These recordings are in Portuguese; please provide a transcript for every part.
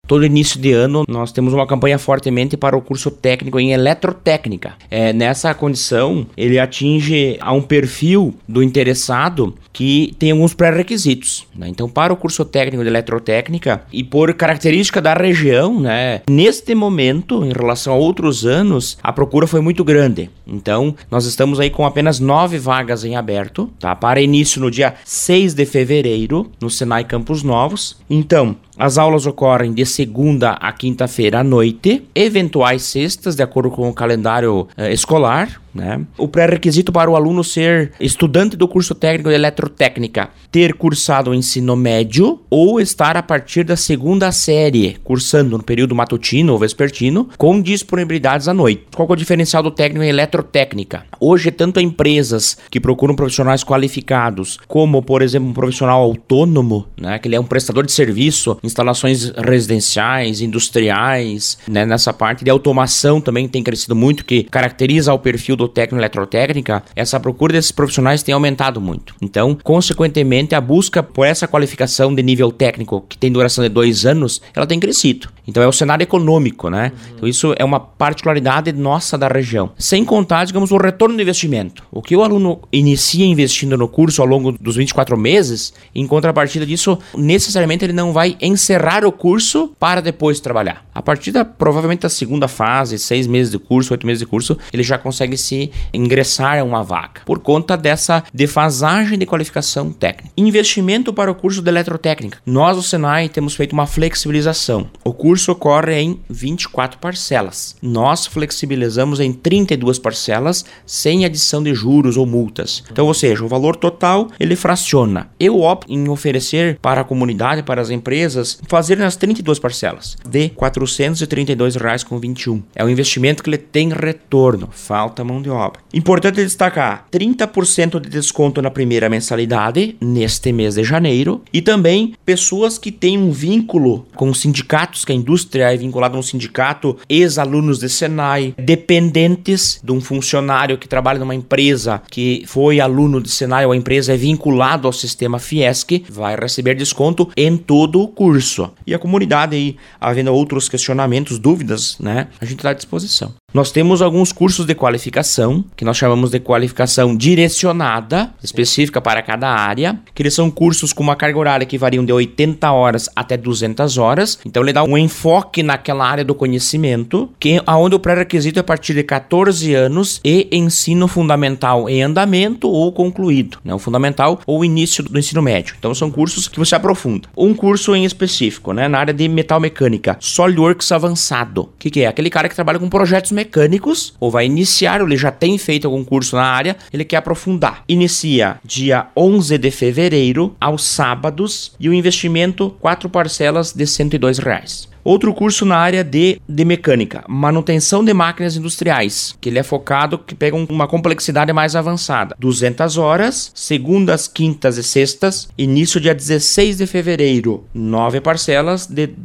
Todo início de ano nós temos uma campanha fortemente para o curso técnico em eletrotécnica. Nessa condição, ele atinge a um perfil do interessado que tem alguns pré-requisitos, né? Então, para o curso técnico de eletrotécnica e por característica da região, né, neste momento, em relação a outros anos, a procura foi muito grande. Então, nós estamos aí com apenas 9 vagas em aberto, tá? Para início no dia 6 de fevereiro, no Senai Campos Novos. Então, as aulas ocorrem de segunda a quinta-feira à noite, eventuais sextas, de acordo com o calendário escolar, né? O pré-requisito para o aluno ser estudante do curso técnico de eletrotécnica, ter cursado o ensino médio ou estar a partir da segunda série, cursando no período matutino ou vespertino, com disponibilidades à noite. Qual é o diferencial do técnico em eletrotécnica? Hoje, tanto empresas que procuram profissionais qualificados, como, por exemplo, um profissional autônomo, né, que ele é um prestador de serviço, instalações residenciais, industriais, né, nessa parte de automação também tem crescido muito, que caracteriza o perfil do técnico em eletrotécnica. Essa procura desses profissionais tem aumentado muito. Então, consequentemente, a busca por essa qualificação de nível técnico, que tem duração de 2 anos, ela tem crescido. Então, é o cenário econômico, né? Então, isso é uma particularidade nossa da região. Sem contar, digamos, o retorno do investimento. O que o aluno inicia investindo no curso ao longo dos 24 meses, em contrapartida disso, necessariamente ele não vai encerrar o curso para depois trabalhar. A partir provavelmente da segunda fase, 6 meses de curso, 8 meses de curso, ele já consegue se ingressar a uma vaga, por conta dessa defasagem de qualificação técnica. Investimento para o curso de eletrotécnica. Nós, o Senai, temos feito uma flexibilização. O curso ocorre em 24 parcelas. Nós flexibilizamos em 32 parcelas, sem adição de juros ou multas. Então, ou seja, o valor total, ele fraciona. Eu opto em oferecer para a comunidade, para as empresas, fazer nas 32 parcelas, de R$ 432,21. É um investimento que ele tem retorno, falta mão de obra. Importante destacar, 30% de desconto na primeira mensalidade, neste mês de janeiro, e também pessoas que têm um vínculo com sindicatos, que a indústria é vinculada a um sindicato, ex-alunos de Senai, dependentes de um funcionário que trabalha numa empresa que foi aluno de Senai ou a empresa é vinculado ao sistema Fiesc, vai receber desconto em todo o curso. E a comunidade aí, havendo outros questionamentos, dúvidas, né, a gente está à disposição. Nós temos alguns cursos de qualificação, que nós chamamos de qualificação direcionada, específica para cada área, que eles são cursos com uma carga horária que variam de 80 horas até 200 horas. Então, ele dá um enfoque naquela área do conhecimento, onde o pré-requisito é a partir de 14 anos e ensino fundamental em andamento ou concluído, né? O fundamental ou o início do ensino médio. Então, são cursos que você aprofunda. Um curso em específico, né, na área de metal mecânica, SolidWorks avançado. O que é? Aquele cara que trabalha com projetos mecânicos, ou vai iniciar, ou ele já tem feito algum curso na área, ele quer aprofundar. Inicia dia 11 de fevereiro, aos sábados, e o investimento, 4 parcelas de R$ 102. Outro curso na área de mecânica, manutenção de máquinas industriais, que ele é focado, que pega uma complexidade mais avançada. 200 horas, segundas, quintas e sextas, início dia 16 de fevereiro, 9 parcelas de R$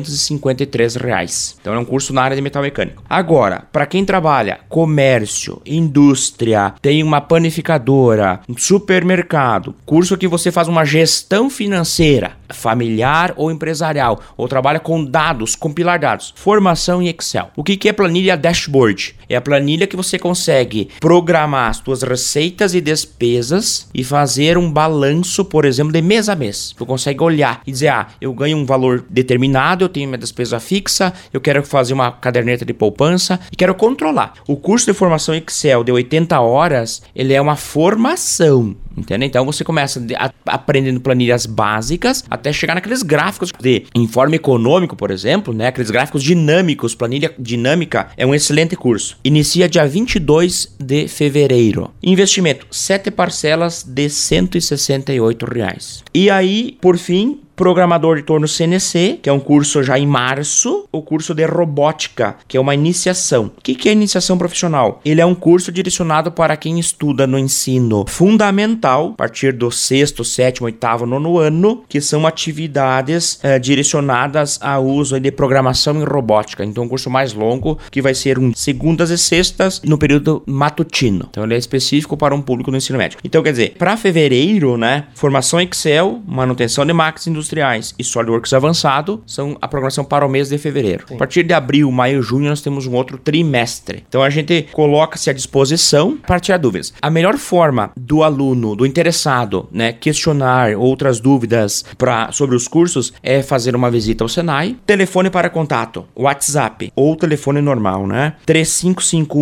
253. Então é um curso na área de metal mecânico. Agora, para quem trabalha comércio, indústria, tem uma panificadora, um supermercado, curso que você faz uma gestão financeira, familiar ou empresarial, ou trabalha com dados, compilar dados, formação em Excel. O que é planilha dashboard? É a planilha que você consegue programar as suas receitas e despesas e fazer um balanço, por exemplo, de mês a mês. Tu consegue olhar e dizer, eu ganho um valor determinado, eu tenho minha despesa fixa, eu quero fazer uma caderneta de poupança e quero controlar. O curso de formação Excel de 80 horas, ele é uma formação. Entende? Então você começa aprendendo planilhas básicas até chegar naqueles gráficos de informe econômico, por exemplo, né? Aqueles gráficos dinâmicos. Planilha dinâmica é um excelente curso. Inicia dia 22 de fevereiro. Investimento, 7 parcelas de R$ 168. E aí, por fim, programador de torno CNC, que é um curso já em março, o curso de robótica, que é uma iniciação. O que é iniciação profissional? Ele é um curso direcionado para quem estuda no ensino fundamental, a partir do 6º, 7º, 8º, 9º ano, que são atividades direcionadas ao uso de programação em robótica. Então, um curso mais longo, que vai ser segundas e sextas no período matutino. Então, ele é específico para um público do ensino médio. Então, quer dizer, para fevereiro, né, formação Excel, manutenção de máquinas industriais, industriais e SolidWorks avançado são a programação para o mês de fevereiro. Sim. A partir de abril, maio, junho, nós temos um outro trimestre. Então a gente coloca-se à disposição para tirar dúvidas. A melhor forma do aluno, do interessado, né, questionar outras dúvidas sobre os cursos é fazer uma visita ao Senai. Telefone para contato, WhatsApp ou telefone normal, né?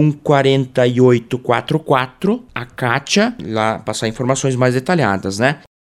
3551-4844. A Kátia, lá passar informações mais detalhadas, né?